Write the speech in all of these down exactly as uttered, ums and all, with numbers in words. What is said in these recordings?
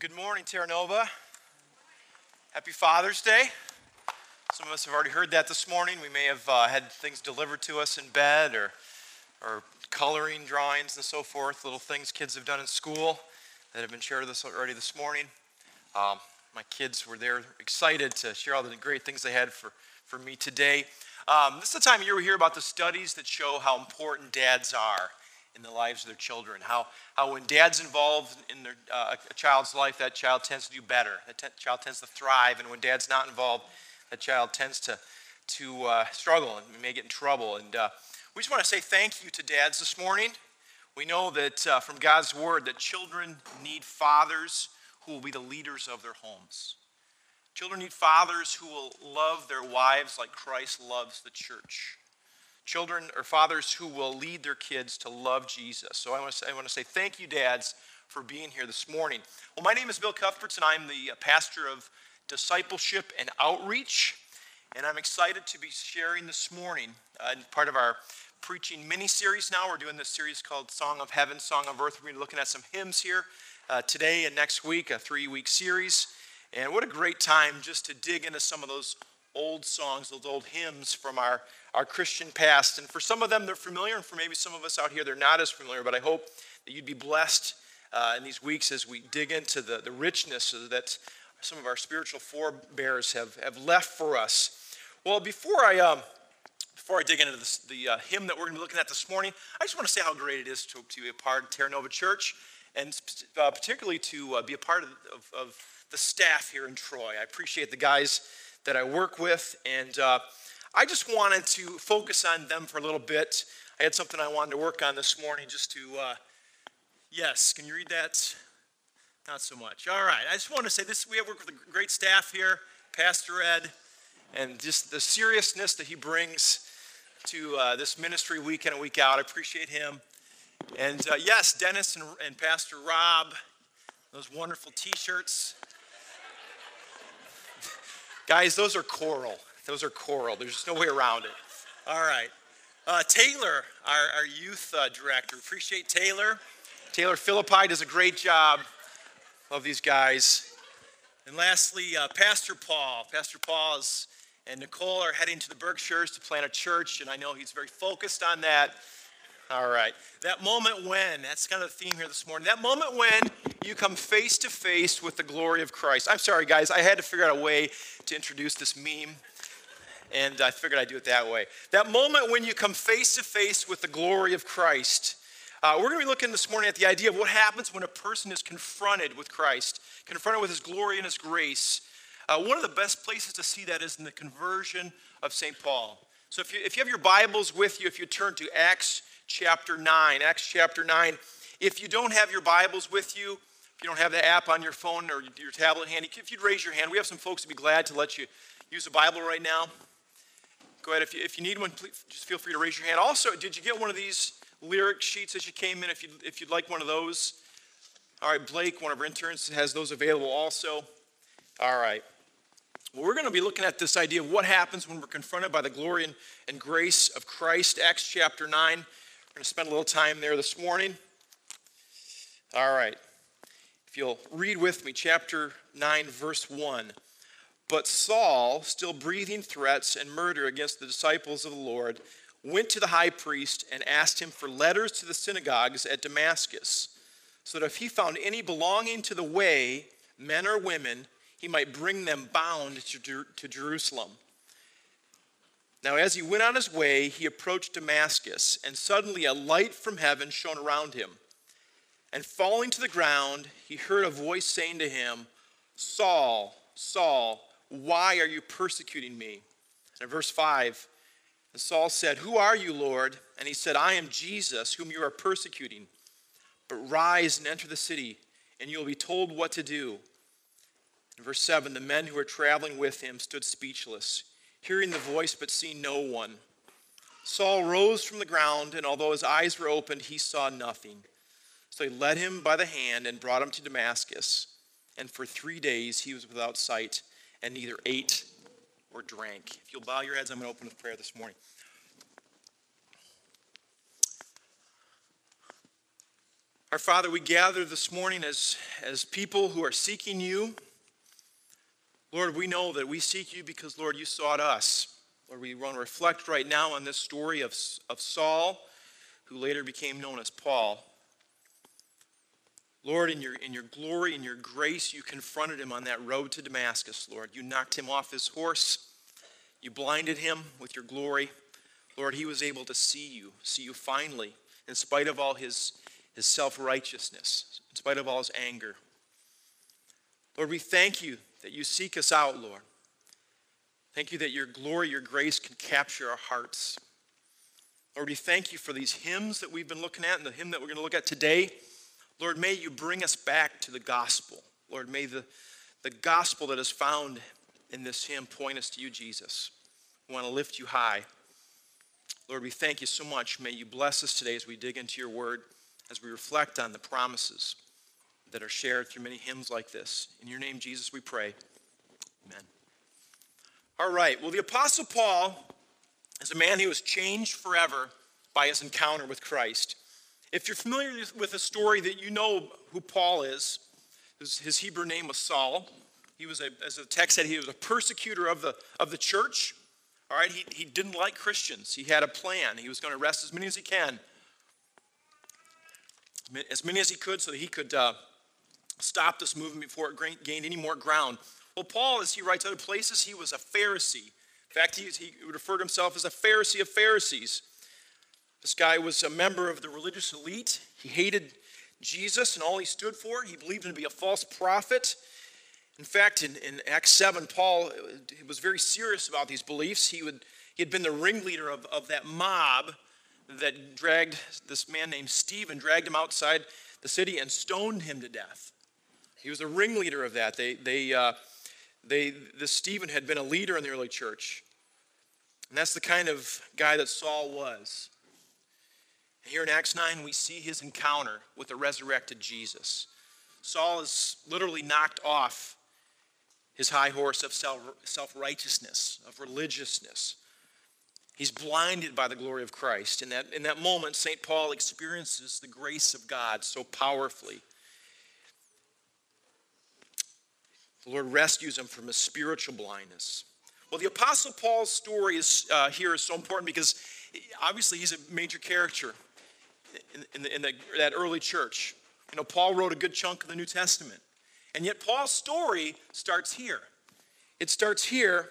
Good morning, Terra Nova. Happy Father's Day. Some of us have already heard that this morning. We may have uh, had things delivered to us in bed or, or coloring drawings and so forth, little things kids have done in school that have been shared with us already this morning. Um, my kids were there excited to share all the great things they had for, for me today. Um, this is the time of year we hear about the studies that show how important dads are in the lives of their children, how how when dad's involved in their, uh, a child's life, that child tends to do better, that t- child tends to thrive, and when dad's not involved, that child tends to, to uh, struggle and may get in trouble. And uh, we just want to say thank you to dads this morning. We know that uh, from God's word that children need fathers who will be the leaders of their homes. Children need fathers who will love their wives like Christ loves the church. Children or fathers who will lead their kids to love Jesus. So I want to say, I want to say thank you, dads, for being here this morning. Well, my name is Bill Cuthberts, and I'm the pastor of discipleship and outreach. And I'm excited to be sharing this morning uh, part of our preaching mini-series now. We're doing this series called Song of Heaven, Song of Earth. We're going to be looking at some hymns here uh, today and next week, a three-week series. And what a great time just to dig into some of those old songs, those old hymns from our, our Christian past. And for some of them, they're familiar, and for maybe some of us out here, they're not as familiar. But I hope that you'd be blessed uh, in these weeks as we dig into the, the richness that some of our spiritual forebears have, have left for us. Well, before I um, before I dig into this, the uh, hymn that we're going to be looking at this morning, I just want to say how great it is to, to be a part of Terra Nova Church, and uh, particularly to uh, be a part of, of, of the staff here in Troy. I appreciate the guys that I work with, and uh, I just wanted to focus on them for a little bit. I had something I wanted to work on this morning just to, uh, yes, can you read that? Not so much. All right, I just want to say this, we have worked with a great staff here, Pastor Ed, and just the seriousness that he brings to uh, this ministry week in and week out. I appreciate him. And uh, yes, Dennis and, and Pastor Rob, those wonderful t-shirts. Guys, those are coral. Those are coral. There's just no way around it. All right. Uh, Taylor, our, our youth uh, director. Appreciate Taylor. Taylor Philippi does a great job. Love these guys. And lastly, uh, Pastor Paul. Pastor Paul is, and Nicole are heading to the Berkshires to plant a church, and I know he's very focused on that. All right. That moment when, that's kind of the theme here this morning, that moment when you come face to face with the glory of Christ. I'm sorry, guys, I had to figure out a way to introduce this meme, and I figured I'd do it that way. That moment when you come face to face with the glory of Christ. Uh, we're going to be looking this morning at the idea of what happens when a person is confronted with Christ, confronted with his glory and his grace. Uh, one of the best places to see that is in the conversion of Saint Paul. So if you, if you have your Bibles with you, if you turn to Acts chapter nine, Acts chapter nine. If you don't have your Bibles with you, if you don't have the app on your phone or your tablet handy, if you'd raise your hand, we have some folks who'd be glad to let you use a Bible right now. Go ahead, if you, if you need one, please, just feel free to raise your hand. Also, did you get one of these lyric sheets as you came in, if, you, if you'd like one of those? All right, Blake, one of our interns, has those available also. All right. Well, we're going to be looking at this idea of what happens when we're confronted by the glory and, and grace of Christ, Acts chapter nine. We're going to spend a little time there this morning. All right. If you'll read with me, chapter nine, verse one. But Saul, still breathing threats and murder against the disciples of the Lord, went to the high priest and asked him for letters to the synagogues at Damascus, so that if he found any belonging to the way, men or women, he might bring them bound to, to Jerusalem. Now, as he went on his way, he approached Damascus, and suddenly a light from heaven shone around him. And falling to the ground, he heard a voice saying to him, Saul, Saul, why are you persecuting me? And in verse five, and Saul said, Who are you, Lord? And he said, I am Jesus, whom you are persecuting. But rise and enter the city, and you will be told what to do. In verse seven, the men who were traveling with him stood speechless, hearing the voice but seeing no one. Saul rose from the ground, and although his eyes were opened, he saw nothing. So he led him by the hand and brought him to Damascus. And for three days he was without sight, and neither ate or drank. If you'll bow your heads, I'm going to open with prayer this morning. Our Father, we gather this morning as, as people who are seeking you. Lord, we know that we seek you because, Lord, you sought us. Lord, we want to reflect right now on this story of, of Saul, who later became known as Paul. Lord, in your, in your glory, in your grace, you confronted him on that road to Damascus, Lord. You knocked him off his horse. You blinded him with your glory. Lord, he was able to see you, see you finally, in spite of all his, his self-righteousness, in spite of all his anger. Lord, we thank you that you seek us out, Lord. Thank you that your glory, your grace can capture our hearts. Lord, we thank you for these hymns that we've been looking at and the hymn that we're going to look at today. Lord, may you bring us back to the gospel. Lord, may the, the gospel that is found in this hymn point us to you, Jesus. We want to lift you high. Lord, we thank you so much. May you bless us today as we dig into your word, as we reflect on the promises that are shared through many hymns like this. In your name, Jesus, we pray. Amen. All right. Well, the Apostle Paul is a man who was changed forever by his encounter with Christ. If you're familiar with the story, that you know who Paul is. His, his Hebrew name was Saul. He was, a, as the text said, he was a persecutor of the, of the church. All right, he, he didn't like Christians. He had a plan. He was going to arrest as many as he can. As many as he could so that he could uh, stop this movement before it gained any more ground. Well, Paul, as he writes other places, he was a Pharisee. In fact, he, he would refer to himself as a Pharisee of Pharisees. This guy was a member of the religious elite. He hated Jesus and all he stood for. He believed him to be a false prophet. In fact, in, in Acts seven, Paul was very serious about these beliefs. He, would, he had been the ringleader of, of that mob that dragged this man named Stephen, dragged him outside the city and stoned him to death. He was a ringleader of that. They, they, uh, they, this Stephen had been a leader in the early church. And that's the kind of guy that Saul was. Here in Acts nine, we see his encounter with the resurrected Jesus. Saul is literally knocked off his high horse of self-righteousness, of religiousness. He's blinded by the glory of Christ. In that, in that moment, Saint Paul experiences the grace of God so powerfully. The Lord rescues him from his spiritual blindness. Well, the Apostle Paul's story is, uh, here is so important because obviously he's a major character in, in, the, in the, that early church. You know, Paul wrote a good chunk of the New Testament. And yet Paul's story starts here. It starts here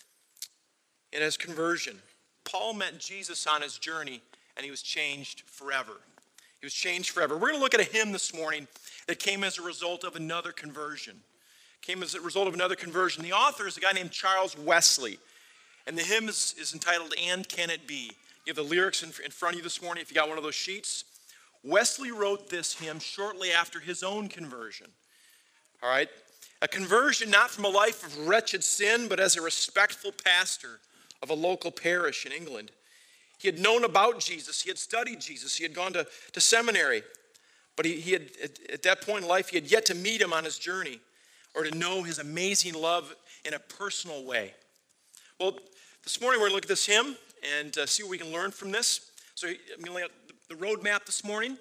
in his conversion. Paul met Jesus on his journey, and he was changed forever. He was changed forever. We're going to look at a hymn this morning that came as a result of another conversion. Came as a result of another conversion. The author is a guy named Charles Wesley. And the hymn is, is entitled, And Can It Be? You have the lyrics in, in front of you this morning if you got one of those sheets. Wesley wrote this hymn shortly after his own conversion. All right? A conversion not from a life of wretched sin, but as a respectful pastor of a local parish in England. He had known about Jesus. He had studied Jesus. He had gone to, to seminary. But he, he had, at, at that point in life, he had yet to meet him on his journey or to know his amazing love in a personal way. Well, this morning we're going to look at this hymn and uh, see what we can learn from this. So I'm going to lay out the roadmap this morning.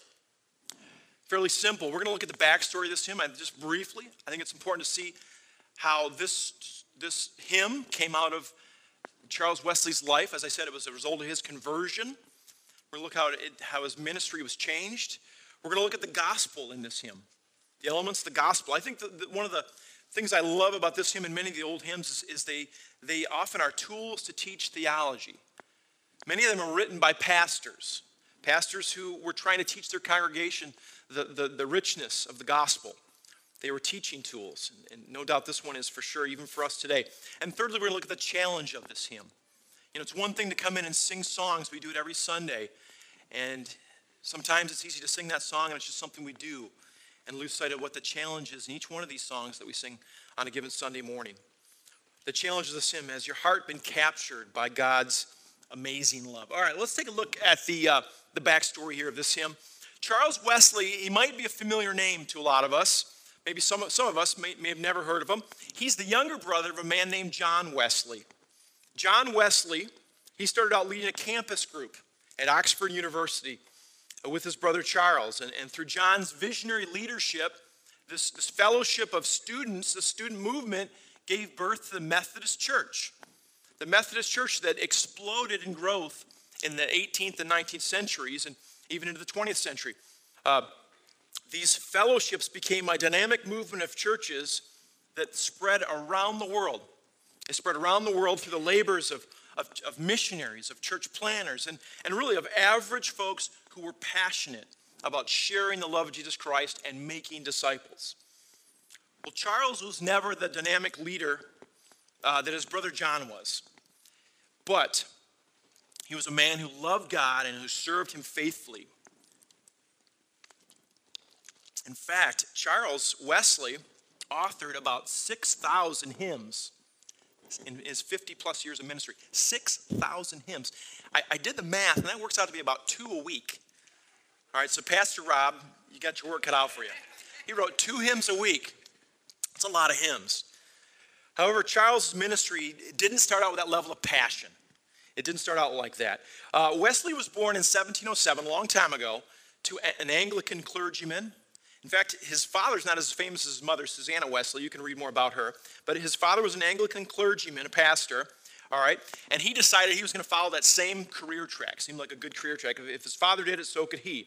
Fairly simple. We're going to look at the backstory of this hymn just briefly. I think it's important to see how this, this hymn came out of Charles Wesley's life. As I said, it was a result of his conversion. We're going to look how, it, how his ministry was changed. We're going to look at the gospel in this hymn, the elements of the gospel. I think that, that one of the things I love about this hymn and many of the old hymns is, is they, they often are tools to teach theology. Many of them are written by pastors, pastors who were trying to teach their congregation the, the, the richness of the gospel. They were teaching tools, and, and no doubt this one is for sure, even for us today. And thirdly, we're going to look at the challenge of this hymn. You know, it's one thing to come in and sing songs. We do it every Sunday, and sometimes it's easy to sing that song, and it's just something we do, and lose sight of what the challenge is in each one of these songs that we sing on a given Sunday morning. The challenge of this hymn: has your heart been captured by God's amazing love? All right, let's take a look at the uh, the backstory here of this hymn. Charles Wesley, he might be a familiar name to a lot of us. Maybe some, some of us may, may have never heard of him. He's the younger brother of a man named John Wesley. John Wesley, he started out leading a campus group at Oxford University. with his brother Charles. And, and through John's visionary leadership, this, this fellowship of students, the student movement, gave birth to the Methodist Church. The Methodist Church that exploded in growth in the eighteenth and nineteenth centuries and even into the twentieth century. Uh, these fellowships became a dynamic movement of churches that spread around the world. They spread around the world through the labors of, of, of missionaries, of church planners, and, and really of average folks who were passionate about sharing the love of Jesus Christ and making disciples. Well, Charles was never the dynamic leader uh, that his brother John was. But he was a man who loved God and who served him faithfully. In fact, Charles Wesley authored about six thousand hymns in his fifty plus years of ministry. six thousand hymns. I, I did the math, and that works out to be about two a week. All right, so Pastor Rob, you got your work cut out for you. He wrote two hymns a week. That's a lot of hymns. However, Charles' ministry didn't start out with that level of passion. It didn't start out like that. Uh, Wesley was born in seventeen oh seven, a long time ago, to an Anglican clergyman. In fact, his father's not as famous as his mother, Susanna Wesley. You can read more about her. But his father was an Anglican clergyman, a pastor, all right? And he decided he was going to follow that same career track. Seemed like a good career track. If his father did it, so could he.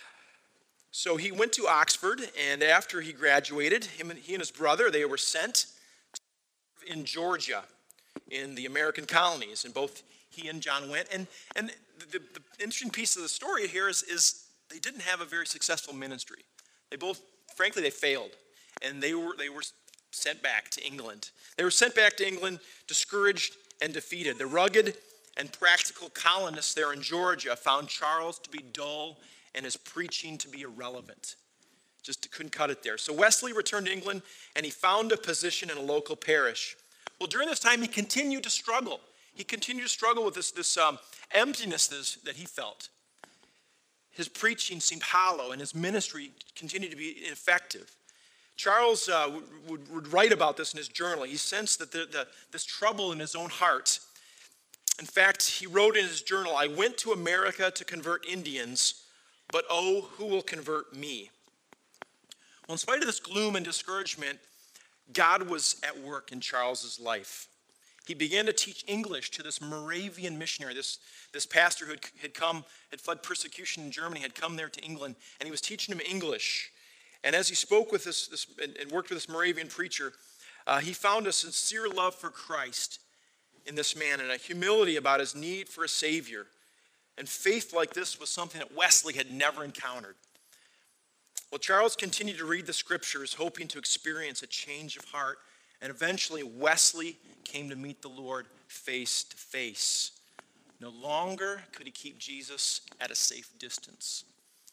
So he went to Oxford, and after he graduated, him and, he and his brother, they were sent in Georgia, in the American colonies, and both he and John went. And, and the, the interesting piece of the story here is, is they didn't have a very successful ministry. They both, frankly, they failed, and they were they were sent back to England. They were sent back to England, discouraged and defeated. The rugged and practical colonists there in Georgia found Charles to be dull and his preaching to be irrelevant. Just couldn't cut it there. So Wesley returned to England, and he found a position in a local parish. Well, during this time, he continued to struggle. He continued to struggle with this, this um, emptiness this, that he felt. His preaching seemed hollow, and his ministry continued to be ineffective. Charles uh, would, would write about this in his journal. He sensed that the, the, this trouble in his own heart. In fact, he wrote in his journal, "I went to America to convert Indians, but oh, who will convert me?" Well, in spite of this gloom and discouragement, God was at work in Charles's life. He began to teach English to this Moravian missionary, this, this pastor who had, had come, had fled persecution in Germany, had come there to England, and he was teaching him English. And as he spoke with this, this and, and worked with this Moravian preacher, uh, he found a sincere love for Christ in this man and a humility about his need for a Savior. And faith like this was something that Wesley had never encountered. Well, Charles continued to read the scriptures, hoping to experience a change of heart. And eventually, Wesley came to meet the Lord face to face. No longer could he keep Jesus at a safe distance.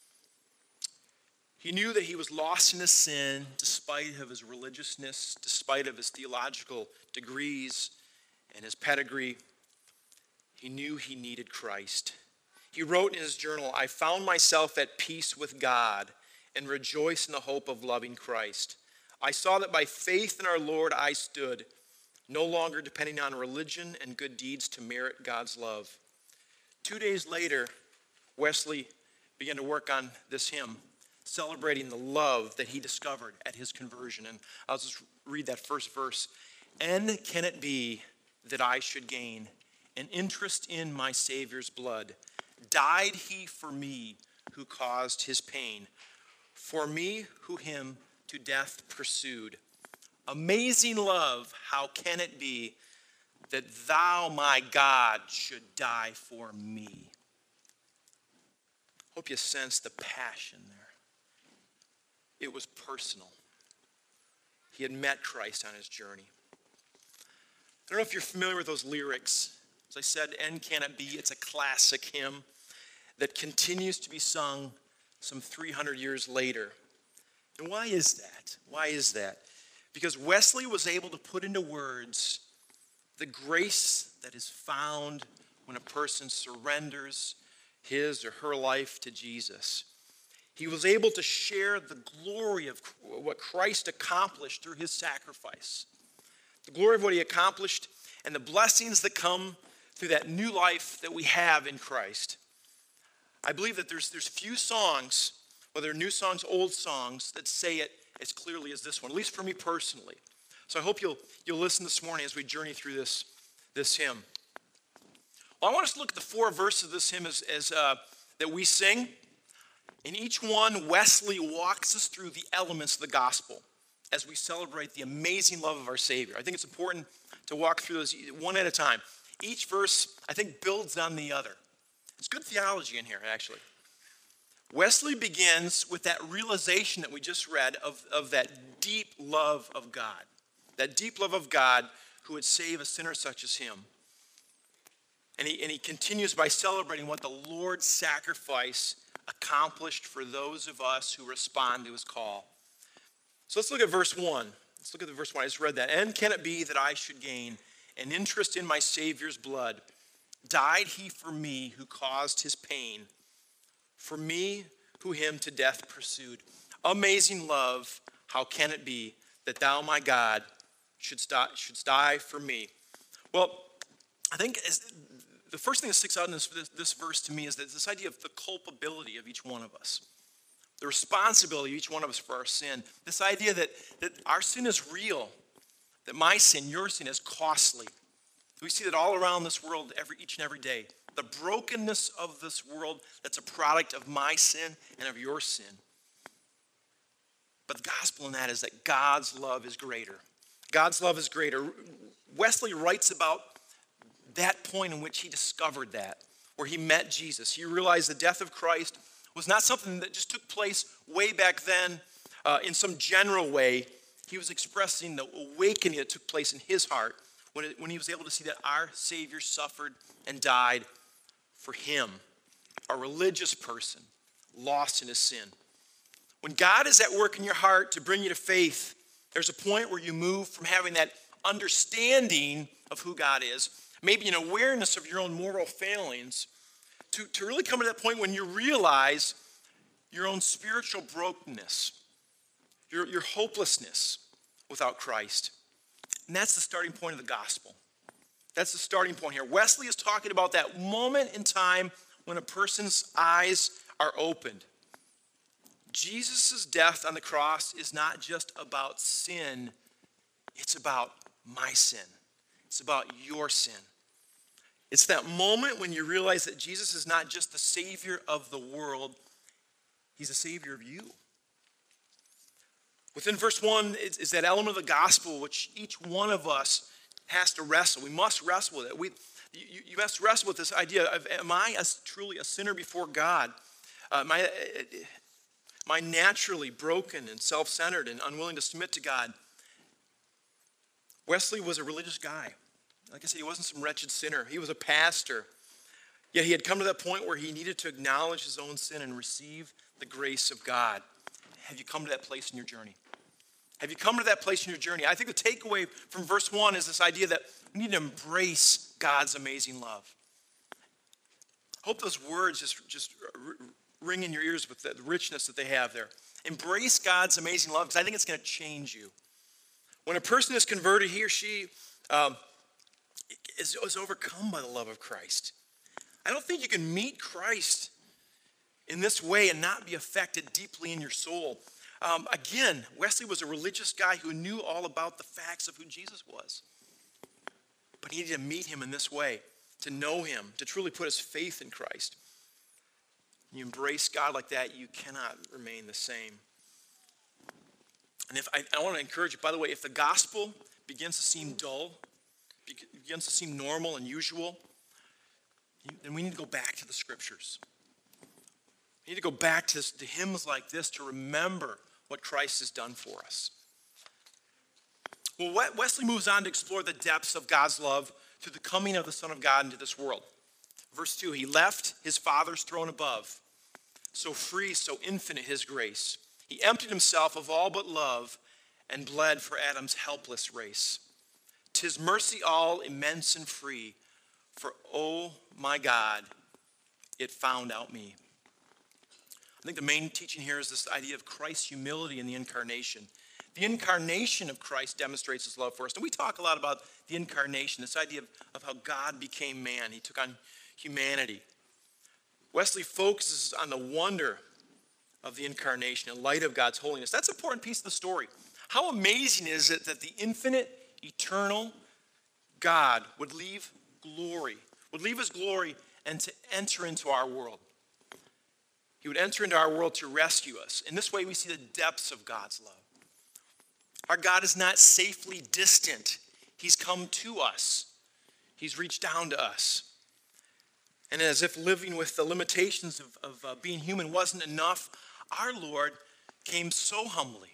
He knew that he was lost in his sin, despite of his religiousness, despite of his theological degrees and his pedigree. He knew he needed Christ. He wrote in his journal, "I found myself at peace with God and rejoice in the hope of loving Christ. I saw that by faith in our Lord I stood, no longer depending on religion and good deeds to merit God's love." Two days later, Wesley began to work on this hymn, celebrating the love that he discovered at his conversion. And I'll just read that first verse. "And can it be that I should gain an interest in my Savior's blood? Died he for me who caused his pain, for me who him to death pursued. Amazing love, how can it be that thou, my God, should die for me?" Hope you sense the passion there. It was personal. He had met Christ on his journey. I don't know if you're familiar with those lyrics. As I said, "And can it be?" It's a classic hymn that continues to be sung some three hundred years later. And why is that? Why is that? Because Wesley was able to put into words the grace that is found when a person surrenders his or her life to Jesus. He was able to share the glory of what Christ accomplished through his sacrifice. The glory of what he accomplished and the blessings that come through that new life that we have in Christ. I believe that there's, there's few songs, whether new songs, old songs, that say it as clearly as this one, at least for me personally. So I hope you'll, you'll listen this morning as we journey through this, this hymn. Well, I want us to look at the four verses of this hymn as, as, uh, that we sing. In each one, Wesley walks us through the elements of the gospel as we celebrate the amazing love of our Savior. I think it's important to walk through those one at a time. Each verse, I think, builds on the other. It's good theology in here, actually. Wesley begins with that realization that we just read of, of that deep love of God. That deep love of God who would save a sinner such as him. And he, and he continues by celebrating what the Lord's sacrifice accomplished for those of us who respond to his call. So let's look at verse one. Let's look at the verse one. I just read that. And can it be that I should gain an interest in my Savior's blood? Died he for me who caused his pain, for me who him to death pursued. Amazing love, how can it be that thou, my God, shouldst die, shouldst die for me? Well, I think as, the first thing that sticks out in this, this, this verse to me is that this idea of the culpability of each one of us. The responsibility of each one of us for our sin. This idea that, that our sin is real, that my sin, your sin is costly. We see that all around this world every each and every day. The brokenness of this world that's a product of my sin and of your sin. But the gospel in that is that God's love is greater. God's love is greater. Wesley writes about that point in which he discovered that, where he met Jesus. He realized the death of Christ was not something that just took place way back then uh, in some general way. He was expressing the awakening that took place in his heart when, it, when he was able to see that our Savior suffered and died for him, a religious person lost in his sin. When God is at work in your heart to bring you to faith, there's a point where you move from having that understanding of who God is, maybe an awareness of your own moral failings, to, to really come to that point when you realize your own spiritual brokenness, your, your hopelessness without Christ. And that's the starting point of the gospel. That's the starting point here. Wesley is talking about that moment in time when a person's eyes are opened. Jesus' death on the cross is not just about sin, it's about my sin. It's about your sin. It's that moment when you realize that Jesus is not just the Savior of the world, he's the Savior of you. Within verse one is, is that element of the gospel which each one of us has to wrestle. We must wrestle with it. We, you, you must wrestle with this idea of, am I a, truly a sinner before God? Uh, am, I, am I naturally broken and self-centered and unwilling to submit to God? Wesley was a religious guy. Like I said, he wasn't some wretched sinner. He was a pastor. Yet he had come to that point where he needed to acknowledge his own sin and receive the grace of God. Have you come to that place in your journey? Have you come to that place in your journey? I think the takeaway from verse one is this idea that we need to embrace God's amazing love. I hope those words just, just ring in your ears with the richness that they have there. Embrace God's amazing love, because I think it's going to change you. When a person is converted, he or she um, is, is overcome by the love of Christ. I don't think you can meet Christ in this way and not be affected deeply in your soul. Um, again, Wesley was a religious guy who knew all about the facts of who Jesus was. But he needed to meet him in this way, to know him, to truly put his faith in Christ. You embrace God like that, you cannot remain the same. And if I, I want to encourage you, by the way, if the gospel begins to seem dull, begins to seem normal and usual, then we need to go back to the scriptures. We need to go back to, to hymns like this to remember what Christ has done for us. Well, Wesley moves on to explore the depths of God's love through the coming of the Son of God into this world. Verse two, he left his Father's throne above, so free, so infinite his grace. He emptied himself of all but love and bled for Adam's helpless race. 'Tis mercy all immense and free, for oh my God, it found out me. I think the main teaching here is this idea of Christ's humility in the incarnation. The incarnation of Christ demonstrates his love for us. And we talk a lot about the incarnation, this idea of, of how God became man. He took on humanity. Wesley focuses on the wonder of the incarnation in light of God's holiness. That's an important piece of the story. How amazing is it that the infinite, eternal God would leave glory, would leave his glory and to enter into our world. He would enter into our world to rescue us. In this way, we see the depths of God's love. Our God is not safely distant. He's come to us. He's reached down to us. And as if living with the limitations of, of uh, being human wasn't enough, our Lord came so humbly.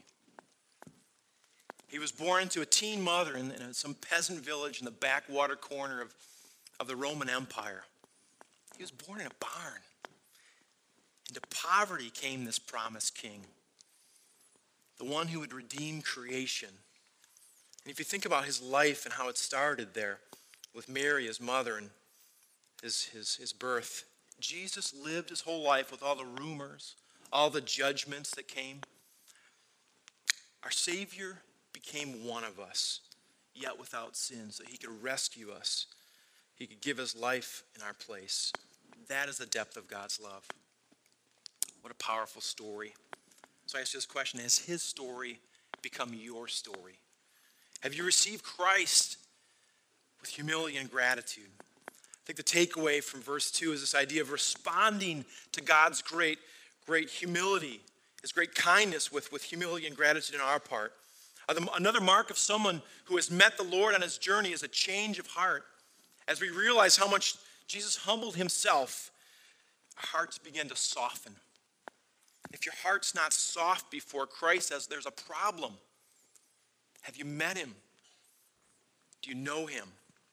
He was born to a teen mother in, in some peasant village in the backwater corner of, of the Roman Empire. He was born in a barn. Into poverty came this promised king, the one who would redeem creation. And if you think about his life and how it started there with Mary, his mother, and his, his, his birth, Jesus lived his whole life with all the rumors, all the judgments that came. Our Savior became one of us, yet without sin, so he could rescue us. He could give his life in our place. That is the depth of God's love. What a powerful story. So I ask you this question: has his story become your story? Have you received Christ with humility and gratitude? I think the takeaway from verse two is this idea of responding to God's great, great humility, his great kindness with, with humility and gratitude on our part. Another mark of someone who has met the Lord on his journey is a change of heart. As we realize how much Jesus humbled himself, our hearts begin to soften. If your heart's not soft before Christ, as there's a problem. Have you met him? Do you know him?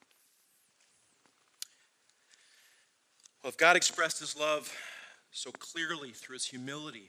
Well, if God expressed his love so clearly through his humility,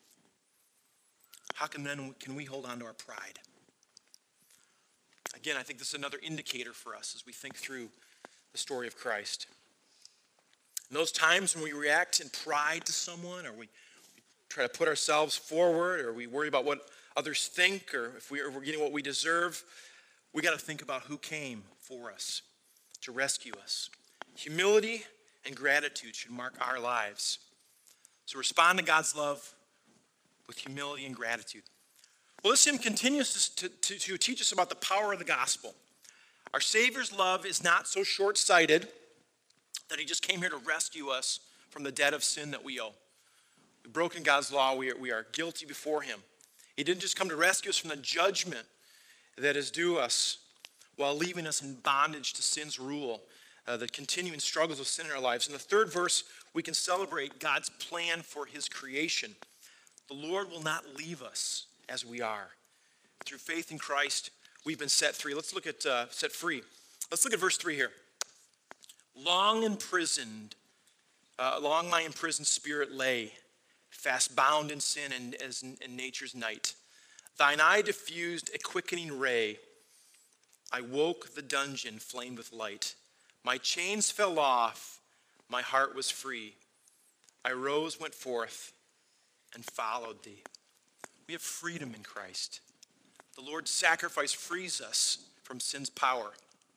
how can then can we hold on to our pride? Again, I think this is another indicator for us as we think through the story of Christ. In those times when we react in pride to someone, or we try to put ourselves forward, or we worry about what others think, or if we, or we're getting what we deserve, we got to think about who came for us to rescue us. Humility and gratitude should mark our lives. So respond to God's love with humility and gratitude. Well, this hymn continues to, to, to teach us about the power of the gospel. Our Savior's love is not so short-sighted that he just came here to rescue us from the debt of sin that we owe. We've broken God's law. We are, we are guilty before him. He didn't just come to rescue us from the judgment that is due us while leaving us in bondage to sin's rule, uh, the continuing struggles of sin in our lives. In the third verse, we can celebrate God's plan for his creation. The Lord will not leave us as we are. Through faith in Christ, we've been set free. Let's look at uh, set free. Let's look at verse three here. Long imprisoned, uh, long my imprisoned spirit lay, fast bound in sin and as in nature's night. Thine eye diffused a quickening ray. I woke the dungeon flamed with light. My chains fell off, my heart was free. I rose, went forth, and followed thee. We have freedom in Christ. The Lord's sacrifice frees us from sin's power.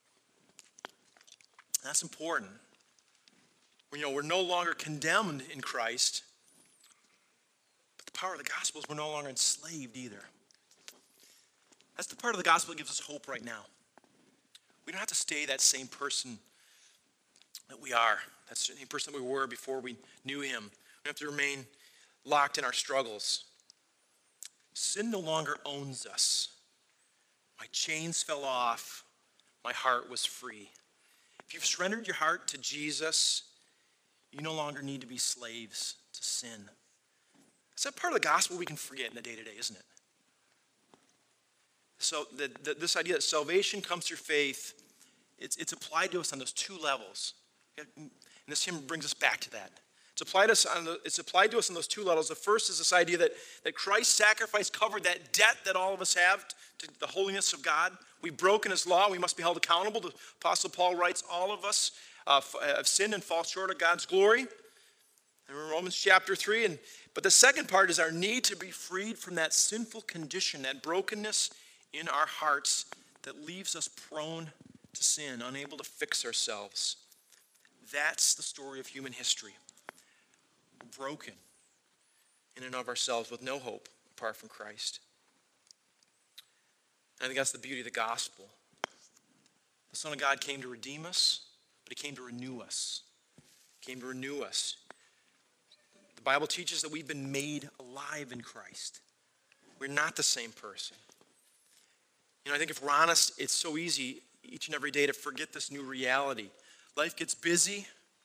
That's important. You know, we're no longer condemned in Christ, but the power of the gospel is we're no longer enslaved either. That's the part of the gospel that gives us hope right now. We don't have to stay that same person that we are, that same person that we were before we knew him. We don't have to remain locked in our struggles. Sin no longer owns us. My chains fell off. My heart was free. If you've surrendered your heart to Jesus, you no longer need to be slaves to sin. It's that part of the gospel we can forget in the day-to-day, isn't it? So the, the, this idea that salvation comes through faith, it's, it's applied to us on those two levels. And this hymn brings us back to that. It's applied, us on the, it's applied to us on those two levels. The first is this idea that, that Christ's sacrifice covered that debt that all of us have to the holiness of God. We've broken his law. We must be held accountable. The Apostle Paul writes, all of us uh, have sinned and fall short of God's glory. In Romans chapter three. And, but the second part is our need to be freed from that sinful condition, that brokenness in our hearts that leaves us prone to sin, unable to fix ourselves. That's the story of human history. We're broken in and of ourselves with no hope apart from Christ. And I think that's the beauty of the gospel. The Son of God came to redeem us, but he came to renew us. He came to renew us. The Bible teaches that we've been made alive in Christ. We're not the same person. You know, I think if we're honest, it's so easy each and every day to forget this new reality. Life gets busy.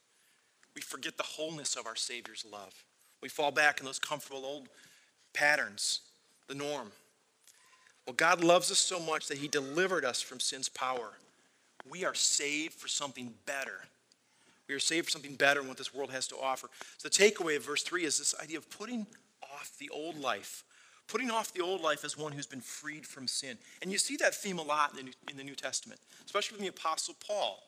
We forget the wholeness of our Savior's love. We fall back in those comfortable old patterns, the norm. Well, God loves us so much that he delivered us from sin's power. We are saved for something better. We are saved for something better than what this world has to offer. So the takeaway of verse three is this idea of putting off the old life. Putting off the old life as one who's been freed from sin. And you see that theme a lot in the New, in the New Testament, especially from the Apostle Paul.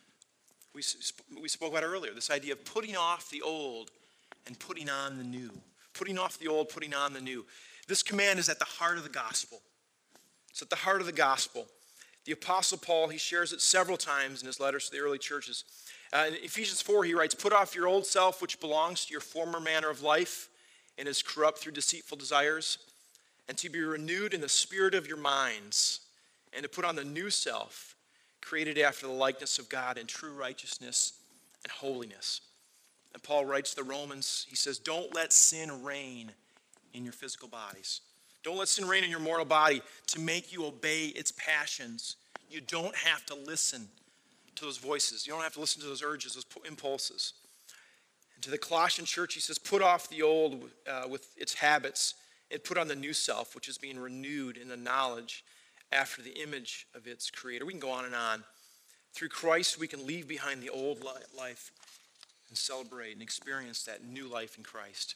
We, we spoke about it earlier, this idea of putting off the old and putting on the new. Putting off the old, putting on the new. This command is at the heart of the gospel. It's at the heart of the gospel. The Apostle Paul, he shares it several times in his letters to the early churches. Uh, in Ephesians four, he writes, "Put off your old self, which belongs to your former manner of life and is corrupt through deceitful desires, and to be renewed in the spirit of your minds, and to put on the new self, created after the likeness of God in true righteousness and holiness." And Paul writes to the Romans, he says, "Don't let sin reign in your physical bodies." Don't let sin reign in your mortal body to make you obey its passions. You don't have to listen to those voices. You don't have to listen to those urges, those impulses. And to the Colossian church, he says, put off the old uh, with its habits and put on the new self, which is being renewed in the knowledge after the image of its creator. We can go on and on. Through Christ, we can leave behind the old life and celebrate and experience that new life in Christ.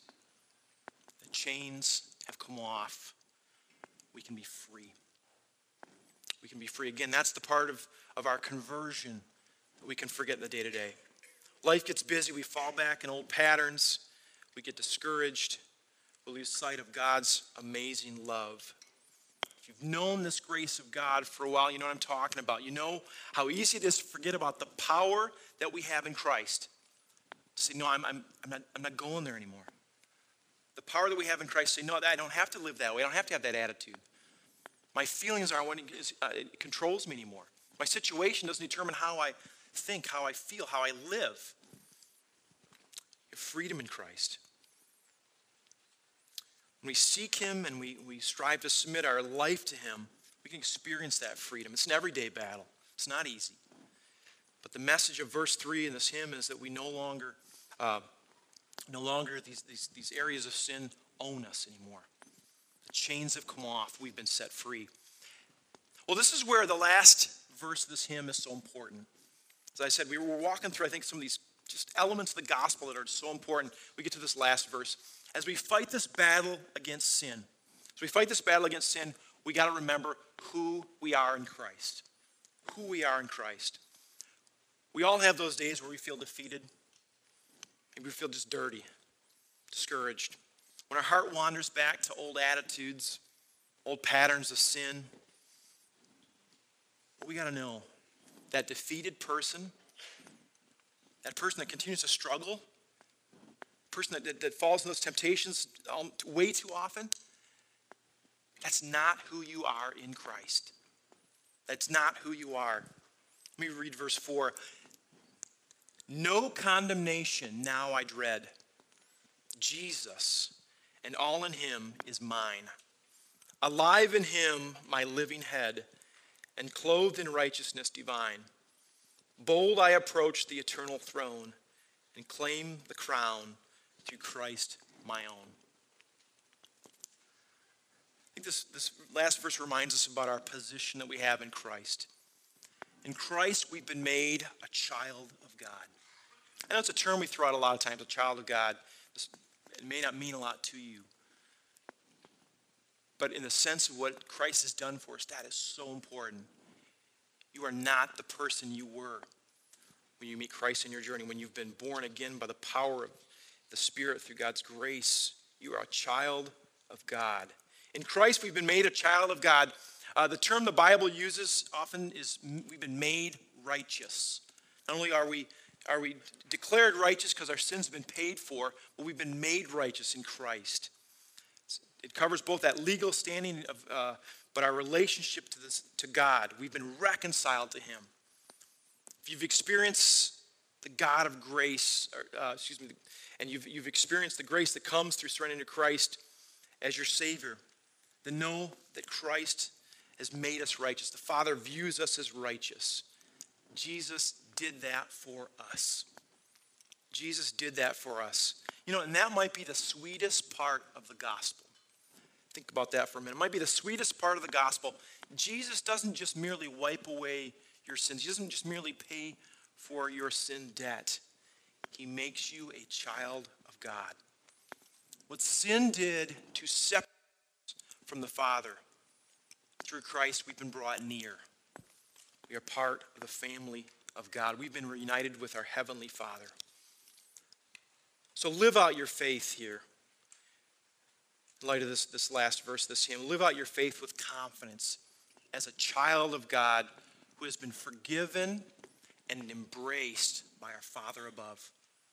The chains have come off. We can be free. We can be free. Again, that's the part of, of our conversion that we can forget in the day-to-day. Life gets busy. We fall back in old patterns. We get discouraged. We lose sight of God's amazing love. If you've known this grace of God for a while, you know what I'm talking about. You know how easy it is to forget about the power that we have in Christ. To say, no, I'm, I'm, I'm, not, I'm not going there anymore. The power that we have in Christ, say, no, I don't have to live that way. I don't have to have that attitude. My feelings aren't what uh, it controls me anymore. My situation doesn't determine how I think, how I feel, how I live. You have freedom in Christ. When we seek him and we, we strive to submit our life to him, we can experience that freedom. It's an everyday battle. It's not easy. But the message of verse three in this hymn is that we no longer... Uh, No longer these, these, these areas of sin own us anymore. The chains have come off. We've been set free. Well, this is where the last verse of this hymn is so important. As I said, we were walking through, I think, some of these just elements of the gospel that are so important. We get to this last verse. As we fight this battle against sin, as we fight this battle against sin, we got to remember who we are in Christ. Who we are in Christ. We all have those days where we feel defeated. Maybe we feel just dirty, discouraged. When our heart wanders back to old attitudes, old patterns of sin, we got to know that defeated person, that person that continues to struggle, person that, that, that falls in those temptations um, way too often, that's not who you are in Christ. That's not who you are. Let me read verse four. No condemnation now I dread. Jesus and all in him is mine. Alive in him my living head, and clothed in righteousness divine. Bold I approach the eternal throne, and claim the crown through Christ my own. I think this, this last verse reminds us about our position that we have in Christ. In Christ, we've been made a child of God. I know it's a term we throw out a lot of times, a child of God. It may not mean a lot to you. But in the sense of what Christ has done for us, that is so important. You are not the person you were when you meet Christ in your journey, when you've been born again by the power of the Spirit through God's grace. You are a child of God. In Christ, we've been made a child of God. Uh, the term the Bible uses often is we've been made righteous. Not only are we are we declared righteous because our sins have been paid for, but we've been made righteous in Christ. It covers both that legal standing of, uh, but our relationship to this, to God. We've been reconciled to him. If you've experienced the God of grace, or, uh, excuse me, and you've, you've experienced the grace that comes through surrendering to Christ as your Savior, then know that Christ has made us righteous. The Father views us as righteous. Jesus did that for us. Jesus did that for us. You know, and that might be the sweetest part of the gospel. Think about that for a minute. It might be the sweetest part of the gospel. Jesus doesn't just merely wipe away your sins. He doesn't just merely pay for your sin debt. He makes you a child of God. What sin did to separate us from the Father, through Christ we've been brought near. We are part of the family of God. We've been reunited with our Heavenly Father. So live out your faith here. In light of this, this last verse, this hymn, live out your faith with confidence as a child of God who has been forgiven and embraced by our Father above.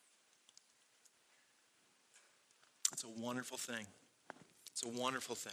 It's a wonderful thing. It's a wonderful thing.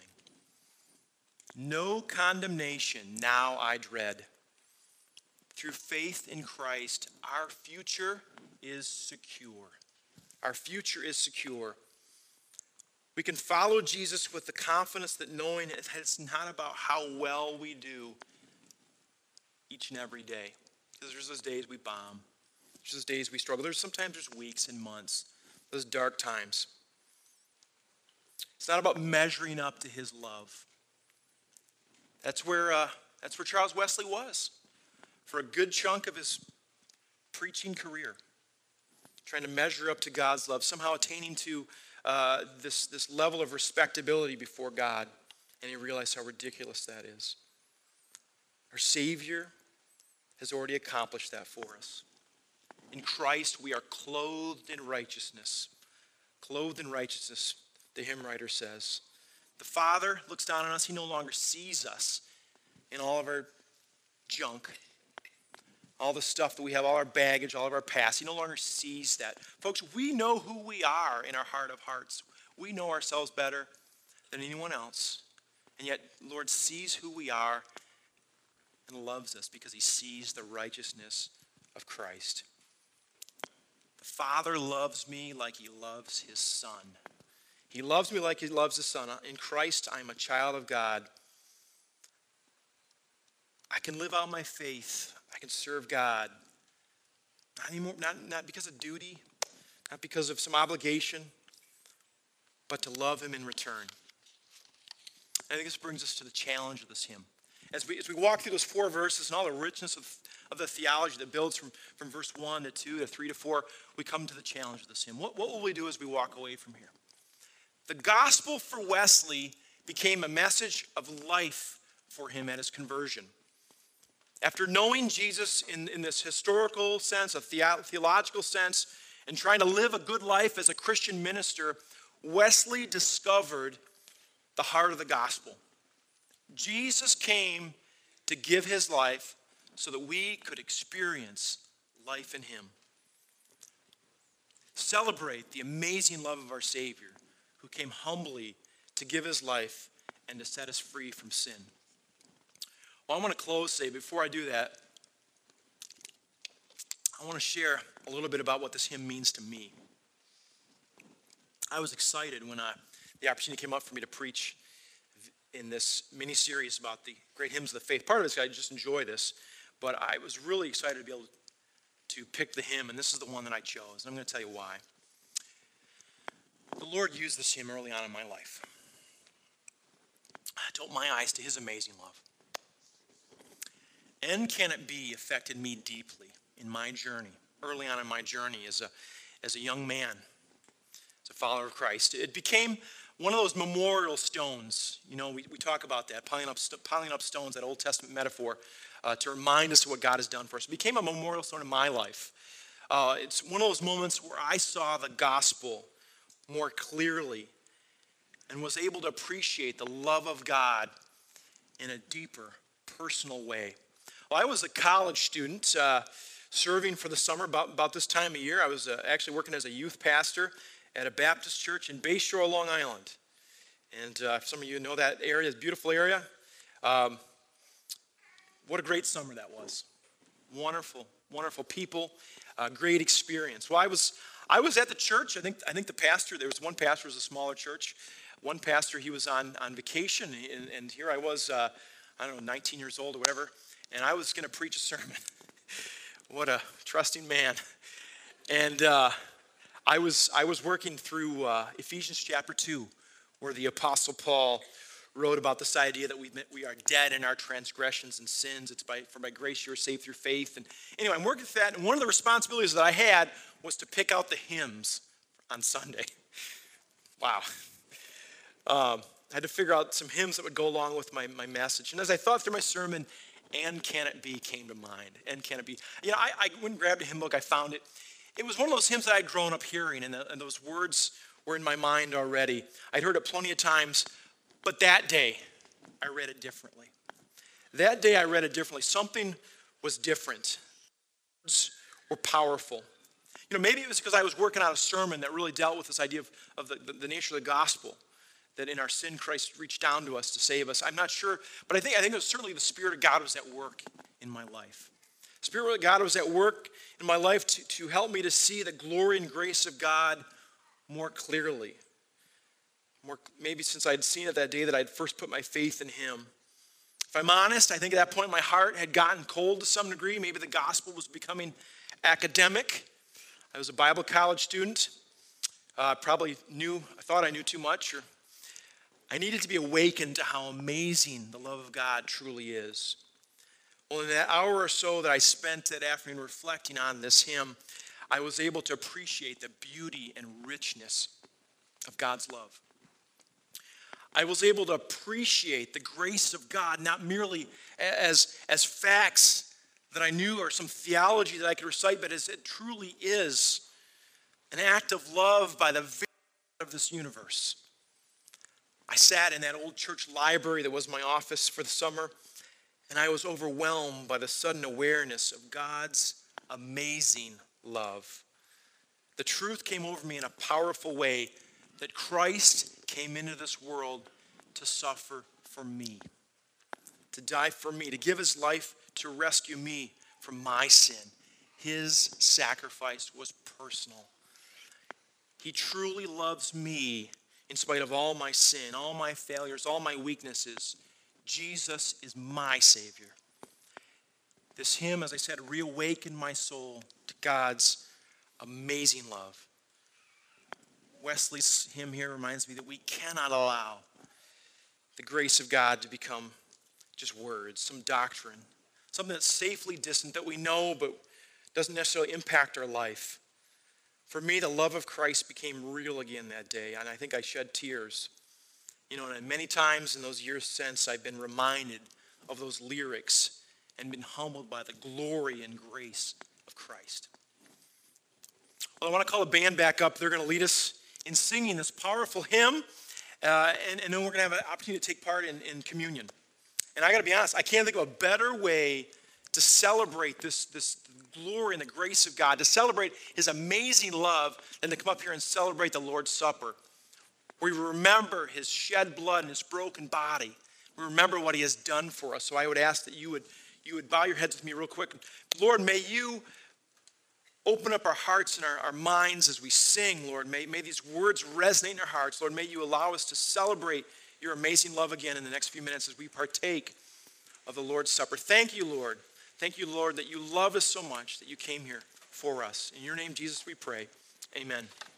No condemnation now I dread. Through faith in Christ, our future is secure. Our future is secure. We can follow Jesus with the confidence that knowing it's not about how well we do each and every day. Because there's those days we bomb. There's those days we struggle. There's sometimes there's weeks and months, those dark times. It's not about measuring up to his love. That's where, uh, that's where Charles Wesley was for a good chunk of his preaching career, trying to measure up to God's love, somehow attaining to uh, this, this level of respectability before God, and he realized how ridiculous that is. Our Savior has already accomplished that for us. In Christ, we are clothed in righteousness. Clothed in righteousness, the hymn writer says. The Father looks down on us. He no longer sees us in all of our junk, all the stuff that we have, all our baggage, all of our past. He no longer sees that. Folks, we know who we are in our heart of hearts. We know ourselves better than anyone else. And yet, the Lord sees who we are and loves us because he sees the righteousness of Christ. The Father loves me like he loves his Son. He loves me like he loves his Son. In Christ, I am a child of God. I can live out my faith. I can serve God. Not, anymore, not, not because of duty, not because of some obligation, but to love him in return. I think this brings us to the challenge of this hymn. As we, as we walk through those four verses and all the richness of, of the theology that builds from, from verse one to two to three to four, we come to the challenge of this hymn. What, what will we do as we walk away from here? The gospel for Wesley became a message of life for him at his conversion. After knowing Jesus in, in this historical sense, a the- theological sense, and trying to live a good life as a Christian minister, Wesley discovered the heart of the gospel. Jesus came to give his life so that we could experience life in him. Celebrate the amazing love of our Savior, who came humbly to give his life and to set us free from sin. Well, I want to close today. Before I do that, I want to share a little bit about what this hymn means to me. I was excited when I, the opportunity came up for me to preach in this mini-series about the great hymns of the faith. Part of this, I just enjoy this, but I was really excited to be able to pick the hymn, and this is the one that I chose, and I'm going to tell you why. The Lord used this hymn early on in my life to open my eyes to his amazing love. And Can It Be affected me deeply in my journey, early on in my journey as a, as a young man, as a follower of Christ. It became one of those memorial stones. You know, we, we talk about that, piling up, piling up stones, that Old Testament metaphor, uh, to remind us of what God has done for us. It became a memorial stone in my life. Uh, it's one of those moments where I saw the gospel more clearly and was able to appreciate the love of God in a deeper, personal way. Well, I was a college student, uh, serving for the summer about, about this time of year. I was uh, actually working as a youth pastor at a Baptist church in Bayshore, Long Island. And uh, some of you know that area, it's a beautiful area. Um, what a great summer that was. Wonderful, wonderful people, uh, great experience. Well, I was I was at the church. I think I think the pastor, there was one pastor, it was a smaller church. One pastor, he was on, on vacation, and, and here I was, uh, I don't know, nineteen years old or whatever, and I was going to preach a sermon. What a trusting man. And uh, I was I was working through uh, Ephesians chapter two, where the Apostle Paul wrote about this idea that we we are dead in our transgressions and sins. It's by for by grace you are saved through faith. And anyway, I'm working through that, and one of the responsibilities that I had was to pick out the hymns on Sunday. Wow. Um, I had to figure out some hymns that would go along with my, my message. And as I thought through my sermon, And Can It Be came to mind. And Can It Be? You know, I, I went and grabbed a hymn book. I found it. It was one of those hymns that I'd grown up hearing, and, the, and those words were in my mind already. I'd heard it plenty of times, but that day, I read it differently. That day, I read it differently. Something was different. Words were powerful. You know, maybe it was because I was working on a sermon that really dealt with this idea of, of the, the, the nature of the gospel, that in our sin, Christ reached down to us to save us. I'm not sure, but I think I think it was certainly the Spirit of God was at work in my life. The Spirit of God was at work in my life to, to help me to see the glory and grace of God more clearly. More, maybe since I'd seen it that day that I'd first put my faith in Him. If I'm honest, I think at that point my heart had gotten cold to some degree. Maybe the gospel was becoming academic. I was a Bible college student. Uh, probably knew, I thought I knew too much, or I needed to be awakened to how amazing the love of God truly is. Well, in that hour or so that I spent that afternoon reflecting on this hymn, I was able to appreciate the beauty and richness of God's love. I was able to appreciate the grace of God, not merely as, as facts that I knew or some theology that I could recite, but as it truly is an act of love by the very God of this universe. I sat in that old church library that was my office for the summer, and I was overwhelmed by the sudden awareness of God's amazing love. The truth came over me in a powerful way that Christ came into this world to suffer for me, to die for me, to give his life to rescue me from my sin. His sacrifice was personal. He truly loves me in spite of all my sin, all my failures, all my weaknesses. Jesus is my Savior. This hymn, as I said, reawakened my soul to God's amazing love. Wesley's hymn here reminds me that we cannot allow the grace of God to become just words, some doctrine, something that's safely distant that we know but doesn't necessarily impact our life. For me, the love of Christ became real again that day, and I think I shed tears. You know, and many times in those years since, I've been reminded of those lyrics and been humbled by the glory and grace of Christ. Well, I want to call the band back up. They're going to lead us in singing this powerful hymn, uh, and, and then we're going to have an opportunity to take part in, in communion. And I got to be honest, I can't think of a better way to celebrate this, this glory and the grace of God, to celebrate his amazing love, than to come up here and celebrate the Lord's Supper. We remember his shed blood and his broken body. We remember what he has done for us. So I would ask that you would, you would bow your heads with me real quick. Lord, may you open up our hearts and our, our minds as we sing, Lord. May, may these words resonate in our hearts. Lord, may you allow us to celebrate your amazing love again in the next few minutes as we partake of the Lord's Supper. Thank you, Lord. Thank you, Lord, that you love us so much that you came here for us. In your name, Jesus, we pray. Amen.